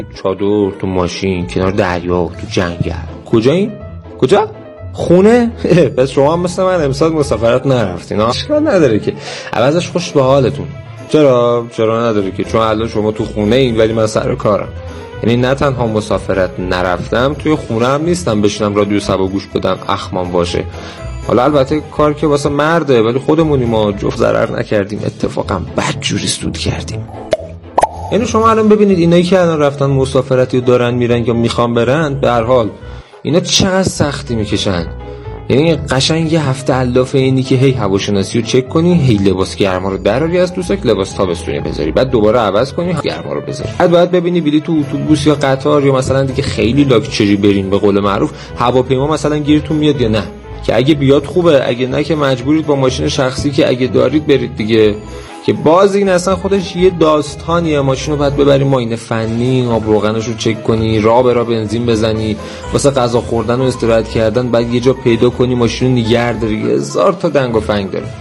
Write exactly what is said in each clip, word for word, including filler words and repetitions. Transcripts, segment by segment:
چادر، تو ماشین، کنار دریا، تو جنگل. کجاییم؟ کجا؟ خونه؟ پس شما هم مثل من امسال مسافرت نرفتین. اشکال نداره که عوضش خوش به حالتون. چرا؟ چرا نداره که چون الان شما تو خونه این ولی من سر کارم. یعنی نه تنها مسافرت نرفتم، توی خونه هم نیستم بشینم رادیو سبا گوش بدم اخمام باشه. حالا البته کار که واسه مرده، ولی خودمونی ما جفت ضرر نکردیم، اتفاقا بدجوری سود کردیم. یعنی شما الان ببینید اینایی که الان رفتن مسافرتی دارن میرن یا میخوان برن، به هر حال اینا چقدر سختی میکشن. یعنی قشنگ یه هفته علاف اینی که هی هواشناسی رو چک کنی، هی لباس گرما رو دراری از دوستک، لباس تابستونی بذاری، بعد دوباره عوض کنی گرما رو بذاری. بعد باید ببینی بلیط تو اتوبوس یا قطار یا مثلا دیگه خیلی لاکچری برین به قول معروف، هواپیما مثلا گیرتون میاد یا نه، که اگه بیاد خوبه، اگه نه که مجبورید با ماشین شخصی که اگه دارید برید دیگه. که باز این اصلا خودش یه داستانیه. ماشین رو باید ببری معاینه فنی، آب روغنش رو چک کنی، راه به راه بنزین بزنی، واسه غذا خوردن و استراحت کردن بعد یه جا پیدا کنی ماشین رو نگه داری. هزار تا دنگ و فنگ داره.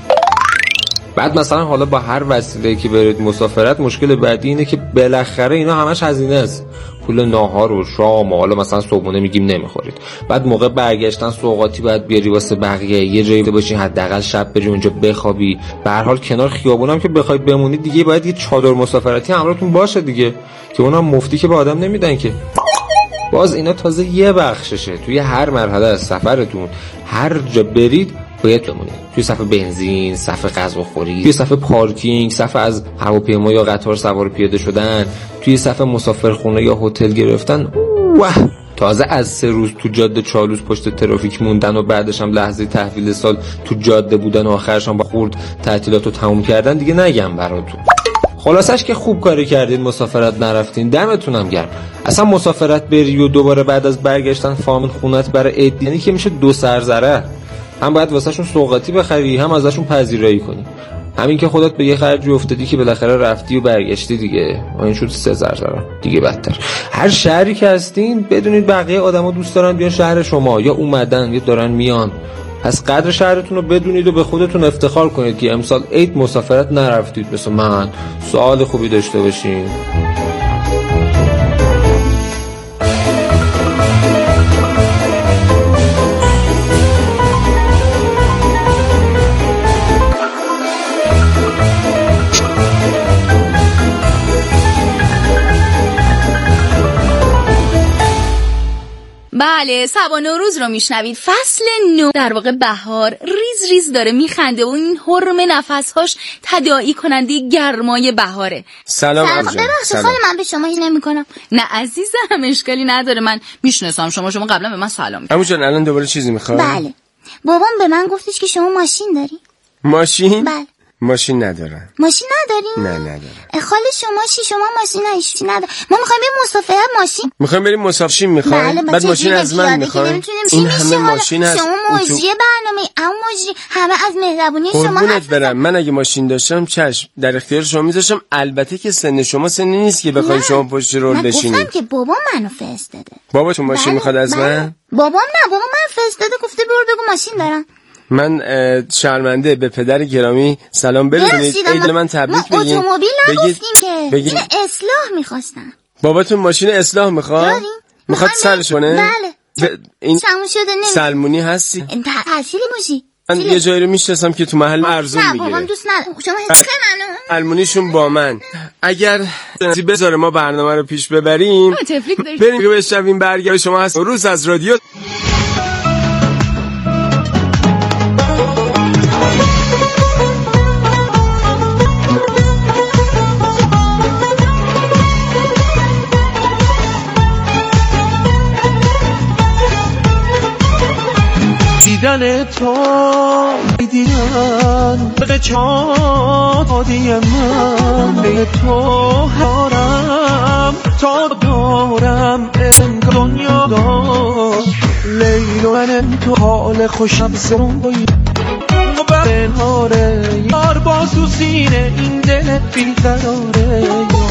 بعد مثلا حالا با هر وسیله‌ای که برید مسافرت، مشکل بعدی اینه که بالاخره اینا همش هزینه است. پول ناهار و شام و حالا مثلا صبحونه میگیم نمیخورید. بعد موقع برگشتن سوغاتی باید بیاری واسه بقیه، یه جایی باشین حداقل شب بری اونجا بخوابی. به هر حال کنار خیابونم که بخواید بمونید دیگه باید یه چادر مسافرتی همراهتون باشه دیگه، که اونم مفتی که به آدم نمیدن که. باز اینا تازه یه بخششه. توی هر مرحله از سفرتون هر جا برید باید بمونید. توی صف بنزین، صف غذاخوری، توی صف پارکینگ، صف از هواپیما یا قطار سوار پیاده شدن، توی صف مسافرخونه یا هتل گرفتن. واه، تازه از سه روز تو جاده چالوس پشت ترافیک موندن و بعدش هم لحظه تحویل سال تو جاده بودن و آخرش هم با خورد تعطیلاتو تموم کردن دیگه نگم براتون. خلاصش که خوب کاری کردین مسافرت نرفتین، دمتونم گرم. اصلا مسافرت بری و دوباره بعد از برگشتن فامیل خونت برای عید، یعنی که میشه دو سرزره. هم باید واسهشون سوغاتی بخری، هم ازشون پذیرایی کنی. همین که خودت به یه خرجی افتادی که بالاخره رفتی و برگشتی دیگه، این شد سه زرزره دیگه. بدتر هر شهری که هستین بدونید بقیه آدما دوست دارن بیان شهر شما، یا اومدن یا دارن میان. پس قدر شهرتون رو بدونید و به خودتون افتخار کنید که امسال عید مسافرت نرفتید مثل من. سوال خوبی داشته باشین. بله، سبا نوروز رو میشنوید. فصل نو، در واقع بهار، ریز ریز داره میخنده و این حرم نفسهاش تداعی کننده گرمای بهاره. سلام عزیزم. ببخشید خاله من به شما هیچ نمیکنم. نه عزیزم، اشکالی نداره، من میشناسم شما، شما قبلا به من سلام کردید. عمو جان الان دوباره چیزی میخوای؟ بله، بابام به من گفتش که شما ماشین داری. ماشین؟ بله. ماشین ندارم. ماشین نداری؟ نه ندارم. خاله شما چی؟ شما ماشین نشی نداره. ما میخوایم بریم مسافرت ماشین. میخوایم بریم مسافرت میخوایم؟ بله، بعد ماشین از من میخوایم. این همه ماشین هست. شما مجری برنامه، اما مجری همه از مهربونی شما هست. برم من اگه ماشین داشتم چشم در اختیار شما میذاشتم. البته که سن شما سنی نیست که بخواید شما پشت رول بشینید. من گفتم که بابا منو فرستاده. بابا تو ماشین میخواد از من؟ بابام نه، بابا من فرستاده، گفته برو بگو ماشین دارم. من شرمنده به پدر گرامی سلام برسونید. عید من تبریک بگین. ما اتومبیل نگفتیم که بگین. این اصلاح میخواستن. باباتون ماشین اصلاح میخواد؟ میخواد سرش کنه؟ بله. این تموم شده نمی سلمونی هستی؟ تحصیلی باشی. من یه جایی رو میشناسم که تو محل ارزون میگیره. نه بابام دوست نداره. شما حس منو. سلمونیشون با من. اگر بذاره ما برنامه رو پیش ببریم بریم بشنویم برگرد شما هست روز از رادیو. دیدن تو دیدن به چادی من به تو هارم تا دارم انگار دنیا دار لیل و من تو حال خوشم سرون بایی و بنهاره یار باز تو سینه این دل بیقراره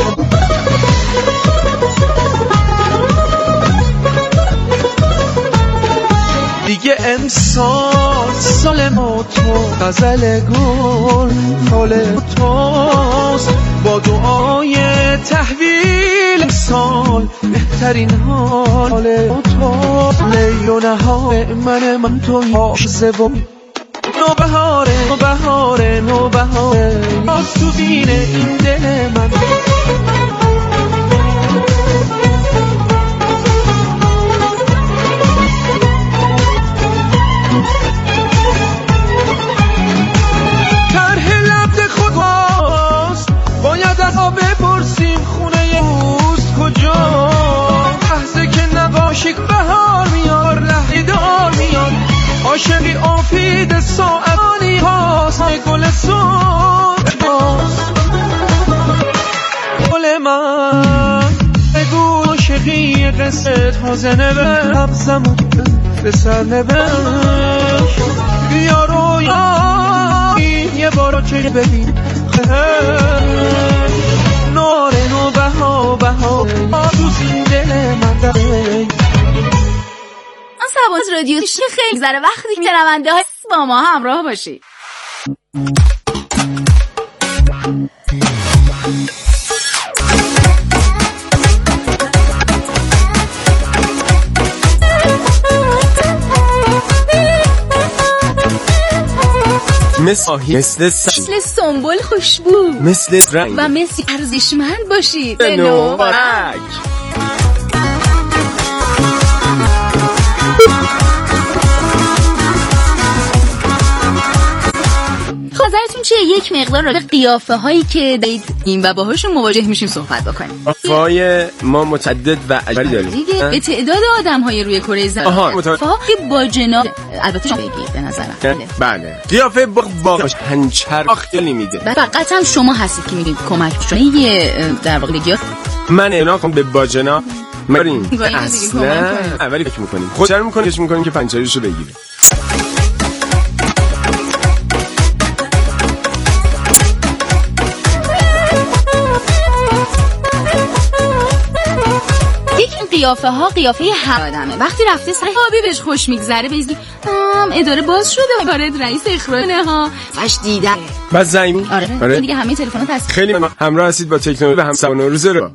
دیگه امسال سال ما تو غزل گل حال توست با دعای تحویل سال بهترین حال تو لیل و نهار من من توی عاشقم نو بهاره نو بهاره نو بهاره باز تو بینه این دل من طرح لبد خود باست باید ازا بپرسیم خونه اوست کجا لحظه که نقاشیک بهار میاد لحظه دار میاد عاشقی آفید ساعتانی هاست گل سرخ هاست گل من بگو عاشقی قصه تازه نبر حبزمون به سر نبر بیا روی یه بارو چه ببین ناره نو بها بها دوزی دل من داره سباز رادیو خیلی زره وقتی که شنونده ها با ما همراه باشید. مثل مثل مثل سنبل خوشبو مثل رنگ و مثل ارزشمند باشید. به نوبرک نظرتون چیه؟ یک مقدار راجع به قیافه هایی که دارید این و باهاشون مواجه میشیم صحبت بکنیم. قیافه‌های ما متعدد و عجیبی داریم دیگه به تعداد آدم های روی کره زمین. آها متعدد با جناح البته شما بگید به نظرم. بله قیافه با باش هنچر خیلی میده. فقط هم شما هستید که میگید کمک شونه در واقع بگید من اینا کنم به باجنا مریم اصلا اولی فکر میکنیم خودشون میکنیم که میکنیم که پنچریشو بگیره. قیافه ها قیافه هر آدمه. وقتی رفته سر خوابی بهش خوش میگذره بهش ام اداره باز شده کارت رئیس اخراجه ها فش دیده بعد زنگ آره, آره. دیگه همه تلفنات هست. خیلی همراه هستید با تکنولوژی و همسر نوروز رو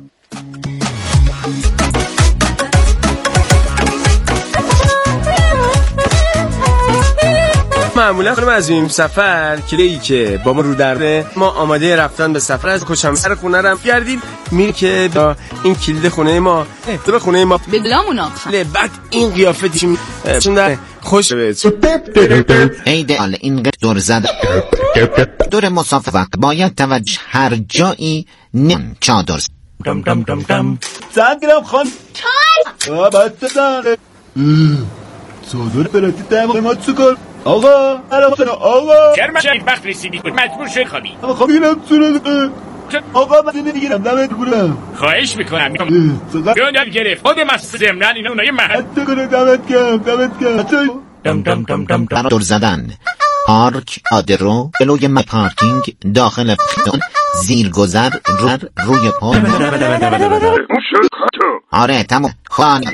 معمولا خانم عزیزم سفر کلی که با ما رو درده ما آماده رفتن به سفر از کشم سر خونه رم گردیم میره که با این کلید خونه ما به خونه ما بگلامونا بعد این قیافه دیشون چون خوش ایدئال این دور زد دور مسافر وقت باید توجه هر جایی نم چادر دم دم دم دم زن گرم خان چای آباد داره صدور براتی دم ما چکار آقا الان آقا چرا چه وقت رسیدی مجبور شدی خوابی آقا میرم صورت آقا من نمیگیرم دمت گورم خواهش میکنم بیان گرفت خود مستمرن اینا اونایی محل حتی کنه دمت گرم دمت گرم دم دم دم دم دم دور زدن پارک آدرو بلوی ما پارکینگ داخل فیدون زیرگذر رو روی پا آره تمام خانه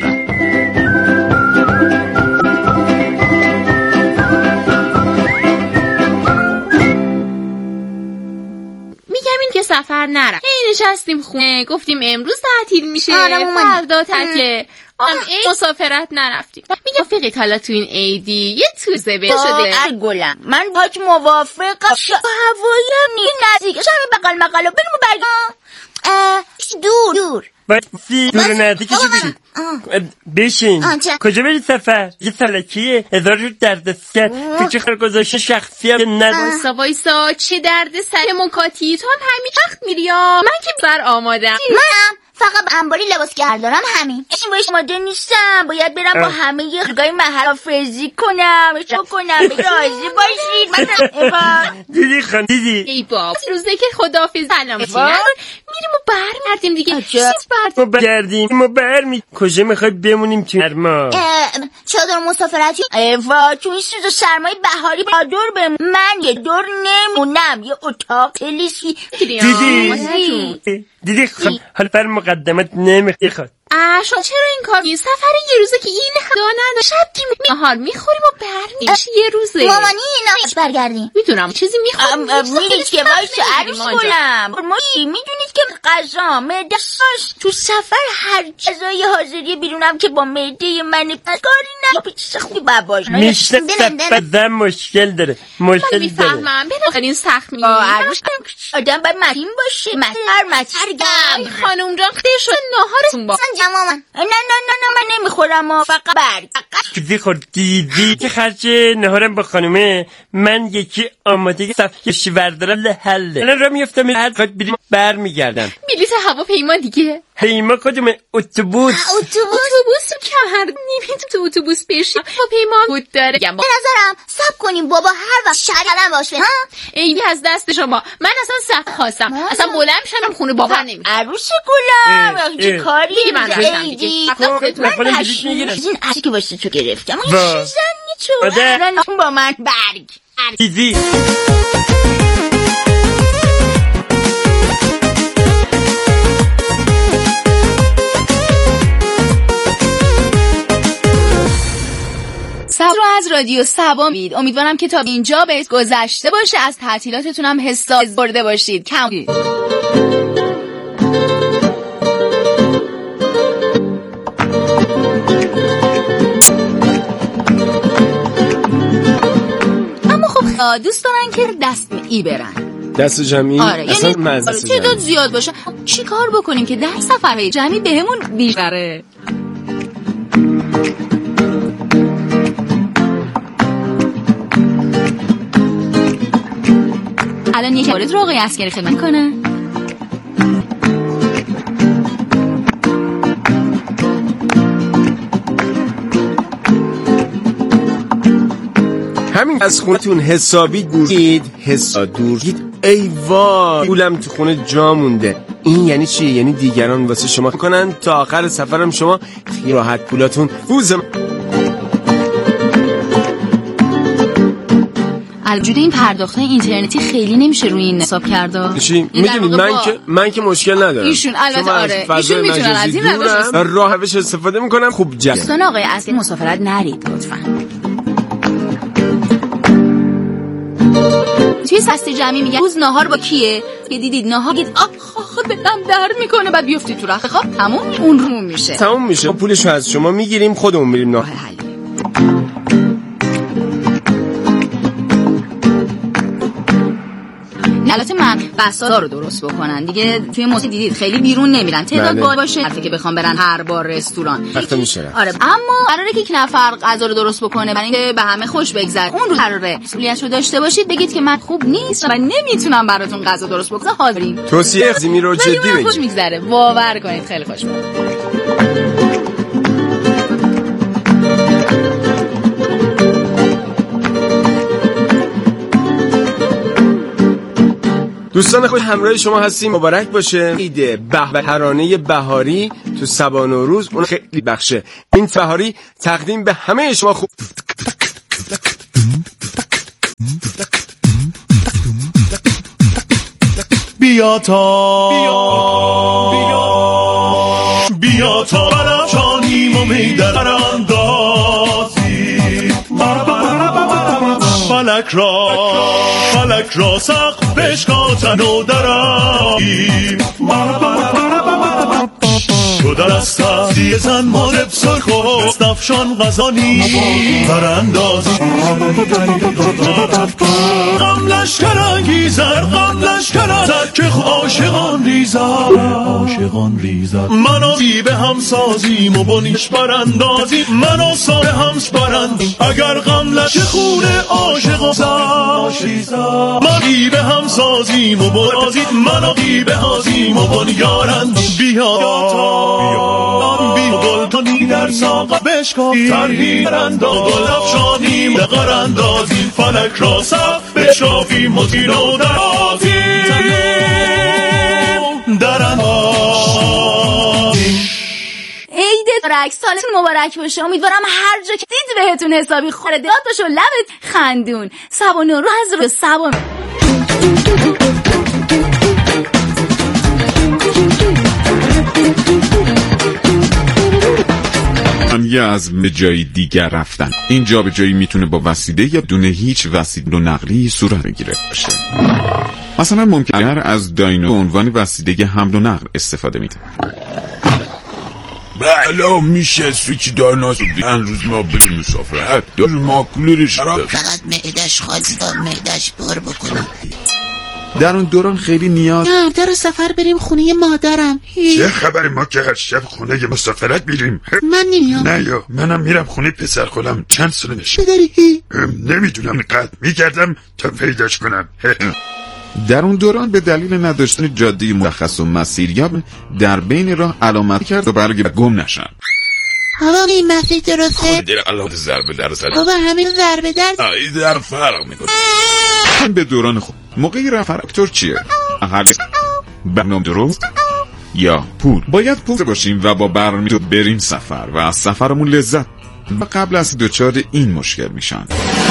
که سفر نرم. هی نشستیم خونه گفتیم امروز تعطیل میشه فردا تعطیله عید مسافرت نرفتیم. میگم فقط حالا تو این عیدی یه توزه به شده گلم من باهات موافقم. هوایم نی نزدیک شب بغل مقاله بریم برگم دور دور سی دور نزدیکشو بریم بشین کجا برید سفر یه سلکیه هزار رو دردسر تو چه خرگذاشته شخصی هم ند وایسا وایسا چه درد سر مکاتی تو هم همین وقت میری من که بر آمادم منم فقط انباری لباس گردارم همین اش باش آماده نیستم باید برم با همه یه خرگای محل فرزی کنم اشو کنم راضی باشید من دیدی خان دیدی ای باب روزه که خداحافظ سلام میریم و برمیگردیم دیگه ما برگردیم ما برمی کجا میخوای بمونیم تو ما چادر مسافرتی ایوا تو این سوز و سرمای بهاری با دور بمون من یه دور نمونم یه اتاق تلیسی دیدی دیدی خان حالا پر مقدمت نمیخواد آ شما چرا این کار می سفر یه روزه که این دا نداره شب که نهار میخوریم و برمیگردیم یه روزه مامانی نهارش برگردیم میدونم چیزی میخوام میدونید که وایسا عروس گلم ما میدونید که غذا معده تو سفر هر غذای حاضری بیرونم که با معده من کاری نه پیچ خوبی باباش میشه بدن مشکل داره مشکل داره میفهمم ببین این سخت میگه عروس آدم باید متین باشه متر مترگم خانم جان خیلی شد نهارتون با مامان نه نه نه نه من نمیخورم فقط برگ دیدی خورد دیدی که خرج نهارم با خانومه من یکی آماده صفحه بردارم لحله الان را میفتم هر خواهد بریم بر میگردم بلیط هواپیما دیگه پیما کدومه؟ اتوبوس اتوبوس که هر نیمه تو اتوبوس بشی هواپیما بود داره به نظرم صبر کنیم بابا هر وقت شرکتم باشه ها ایدی از دست شما من اصلا صبر خواستم اصلا بلند شدم خونه بابا نمیشه عروس گلم چه کاری من ایدی من این عروسی که واسه تو گرفتم این زنی تو الان با من برگ دیدی صبر رو از رادیو سبا مید امیدوارم که تا اینجا بهت گذشته باشه از تعطیلاتتون هم حساب برده باشید کم اما خب دوست دارن که دست ای برن دست جمعی آره اصلا یعنی مزه تعداد زیاد باشه چی کار بکنیم که در سفرهای جمعی بهمون بیشتره الان یک مورد رو آقای عسکری خدمت کنه همین از خونتون حسابی دورید حسا دورید ای وای پولم تو خونه جا مونده این یعنی چی؟ یعنی دیگران واسه شما کنن تا آخر سفرم شما خیلی راحت پولاتون فوزم الوجود این پرداخت‌های اینترنتی خیلی نمیشه روی این حساب کرده. چی؟ میدونید من با... که من که مشکل ندارم. ایشون البته آره. ایشون میتونن از این روش راه روش استفاده میکنم خوب جا. دوستان آقای اصلی مسافرت نرید لطفاً. توی سست جمعی میگن روز ناهار با کیه؟ که دیدید ناهار گید آخ آخ دلم درد میکنه بعد بیفتی تو رخت خواب تموم اون رو میشه. تموم میشه. پولشو از شما میگیریم خودمون میریم ناهار. البته من بساطا رو درست بکنن دیگه توی موسیقی دیدید خیلی بیرون نمیرن تعداد باید باشه حرفی که بخوام برن هر بار رستوران وقتا میشه آره اما قراره که یک نفر غذا رو درست بکنه برای اینکه به همه خوش بگذره اون رو قراره مسئولیت رو داشته باشید بگید که من خوب نیست و نمیتونم براتون غذا درست بکنم حاضرین توصیه زمین رو جدی بگید خوش میگذره باور کنید خیلی خوش میگذره دوستان خوش همراه شما هستیم مبارک باشه ایده به ترانه بهاری تو سبا نوروز اون خیلی بخشه این بهاری تقدیم به همه شما خوب بیا تا بیا بیا تا برم شانیم و میدر اندازی فلک را فلک را سقف بشکاتن و درایی تو در استازی زن مارب سرخ و استفشان غزانی براندازی غم لشکر انگیزر غم لشکر انگیزر که عاشقان ریزر عاشقان ریزر منو بی به هم سازیم و بنیش براندازی منو سا به همس برند اگر غم لشکر خونه عاشقان سازیزر من بی به هم سازیم و برازید منو بی به هازیم و بنیارند بیا بیا بی گل کنی در ساقه بشکا ترهی درنداز گل افشانیم به قراندازی فلک را صف بشافیم و تیر و درازیم درندازیم عید مبارک سالتون مبارک باشه امیدوارم هر جا که دید بهتون حسابی خوره داد باشه و لبت خندون سبا نورو از رو سبا یا از جای دیگر رفتن. این جابجایی میتونه با وسیله یا دون هیچ وسیله نقلی صورت بگیره باشه. مثلا ممکنه از داینو به عنوان وسیله حمل و نقل استفاده میده. بلا میشه سوچی دارناس این روز ما بریم مسافرت دار ماکولر شراب فقط معدش خواستا معدش بار بکنم. در اون دوران خیلی نیاز نه در سفر بریم خونه مادرم. چه خبری ما که هر شب خونه مسافرت میریم؟ من نمیام. نه یا منم میرم خونه پسر خالم چند ساله میشه. بداری؟ نمیدونم اینقدر میگردم تا پیداش کنم. در اون دوران به دلیل نداشتن جاده مشخص و مسیریاب در بین راه علامت کرد و برگ گم نشن. بابا این مسیر درسته؟ خود دیر علامت ضربه در زد. بابا همین ضربه در این در فرق میکنه. به دوران خود موقعی رفت فاکتور چیه؟ اهل برنامه درست یا پول؟ باید پول باشیم و با برنامه بریم سفر و از سفرمون لذت و قبل از دوچار این مشکل میشن.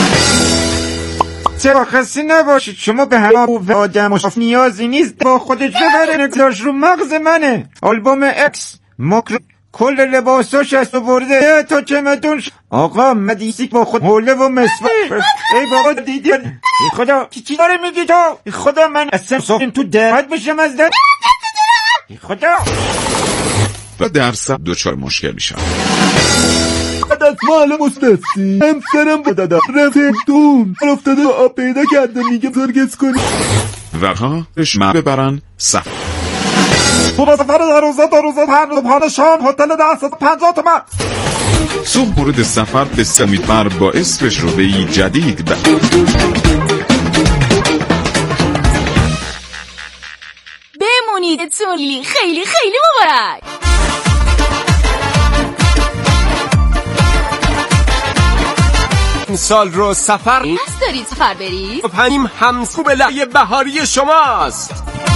چرا خسته نباشید، شما به همه و آدم و نیازی نیست با خودش ببره. نگذاش رو مغز منه. آلبوم اکس مکر کل لباساش هست و برده تا چمدون. آقا مدیسیک با خود حوله و مسواک. ای بابا دیدی ای خدا چی داره میگی تو؟ ای خدا من اصلا صافین تو درد بشم از در. ای خدا و در سب دوچار مشکل میشن. دست مال مستفسی همسرم با دادا رفت دون افتاده آب پیدا کرده میگه زرگز کنی و ها شما ببرن سفر. تو سفر در روزه در روزه هر صبحانه شام هتل دست پنجاه تومن. صبح مورد سفر به سمیتبر با اسمش رو به ای جدید به بمونید تولی خیلی خیلی مبارک. سال رو سفر هست دارید سفر برید؟ پنیم همسو به لحیه بهاری شماست.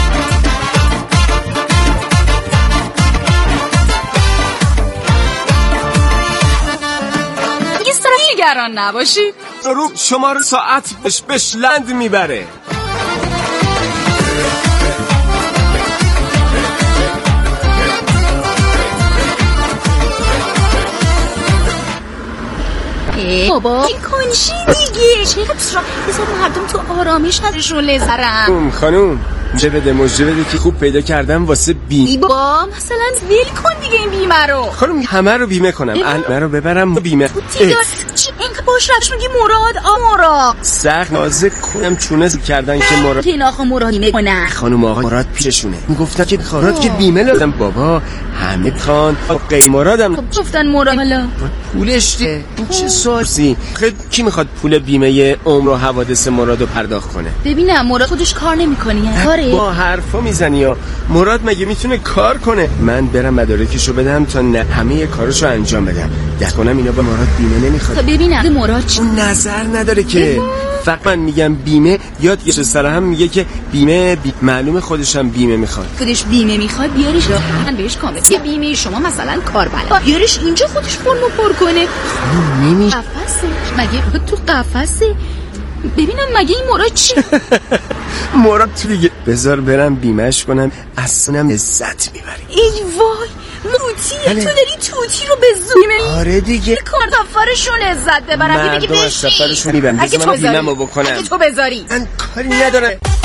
دیگه سر نگران نباشید. رو شما رو ساعت بش بش لند میبره. بابا این کنشی دیگه چه بسرا بذار مردم تو آرامش ازشون لذرم. خانوم مجه بده مجه بده که خوب پیدا کردم واسه بی بابا مثلا ویل کن دیگه این بیمه رو. خانوم همه رو بیمه کنم همه رو ببرم بیمه. چی اینکه باش رفش میگی مراد آ مراد سخت نازک کنم چونه کردن که مراد این آقا مراد بیمه کنن. خانوم آقا مراد پیششونه میگفتن که مراد که بیمه لازم. بابا همه خان غیر مرادم خب گفتن مراد حالا پولش ده این چه سوالسی؟ خیلی کی میخواد پول بیمه عمر و حوادث مرادو پرداخت کنه؟ ببینم مراد خودش کار نمیکنه کاره با حرفا میزنی یا مراد مگه میتونه کار کنه؟ من برم مدارکشو بدم تا نه همه کاراشو انجام بدم. در کنم اینا با مراد بیمه نمیخواد. خب ببینم مراد چی؟ اون نظر نداره که فقط من میگم بیمه یاد یه سر هم میگه که بیمه بی... معلومه خودشم بیمه میخواد. خودش بیمه میخواد بیارش را من بهش کامل یه بیمه شما مثلا کاربلد بیارش اینجا خودش فرمو پر کنه. نمیشه قفسه مگه تو قفسه؟ ببینم مگه این مراد چی؟ مراد تو دیگه بذار برم بیمهش کنم اصلا لذت میبری. ای وای توتی تو داری توتی رو به زومه. آره دیگه کار سفرشون لذت ببرم. مردم از سفرشون میبرم. اگه تو بذاری بکنم. اگه تو بذاری من کاری ندارم.